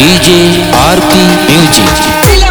DJ RP music.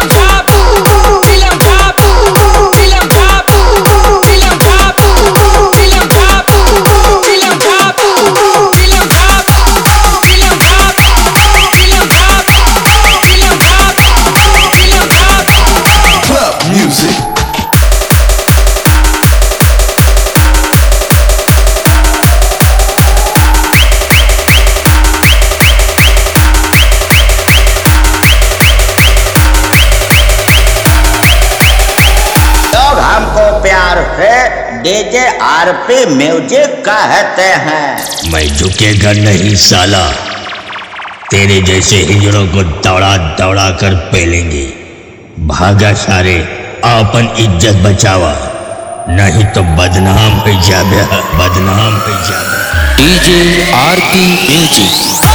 प्यार से DJ RP music कहते हैं। मैं झुकेगा नहीं साला, तेरे जैसे हिजड़ों को दौड़ा दौड़ा कर पेलेंगे। भागा सारे, अपन इज्जत बचावा, नहीं तो बदनाम हो जाबे, बदनाम हो जाबे। DJ RP music.